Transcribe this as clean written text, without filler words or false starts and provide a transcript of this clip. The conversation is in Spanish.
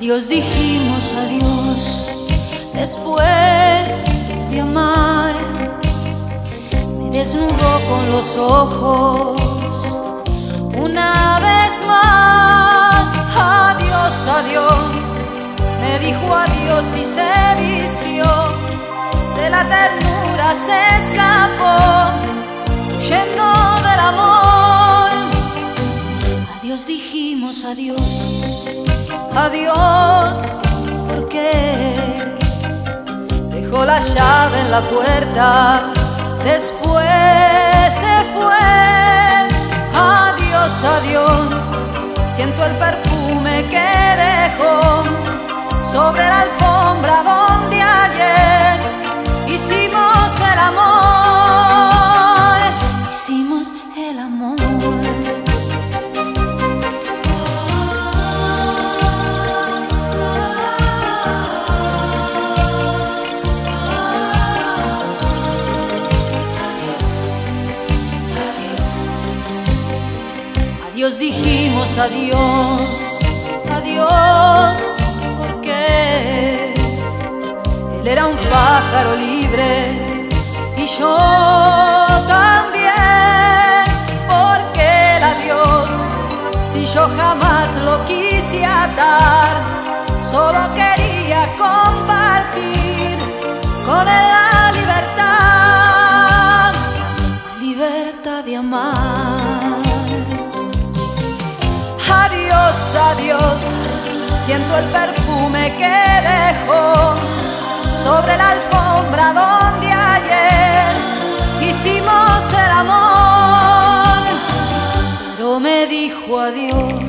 Dios dijimos adiós después de amar. Me desnudó con los ojos una vez más. Adiós, adiós, me dijo adiós y se vistió. De la ternura se escapó, huyendo del amor. Adiós dijimos adiós, adiós, porque dejó la llave en la puerta, después se fue. Adiós, adiós, siento el perfume que dejó sobre la alfombra donde ayer hicimos el amor, hicimos el amor. Adiós dijimos adiós, adiós, porque él era un pájaro libre y yo también. Porque el adiós, si yo jamás lo quise atar, solo quería compartir con él la libertad, la libertad de amar. Adiós, adiós, siento el perfume que dejó sobre la alfombra donde ayer hicimos el amor. Pero me dijo adiós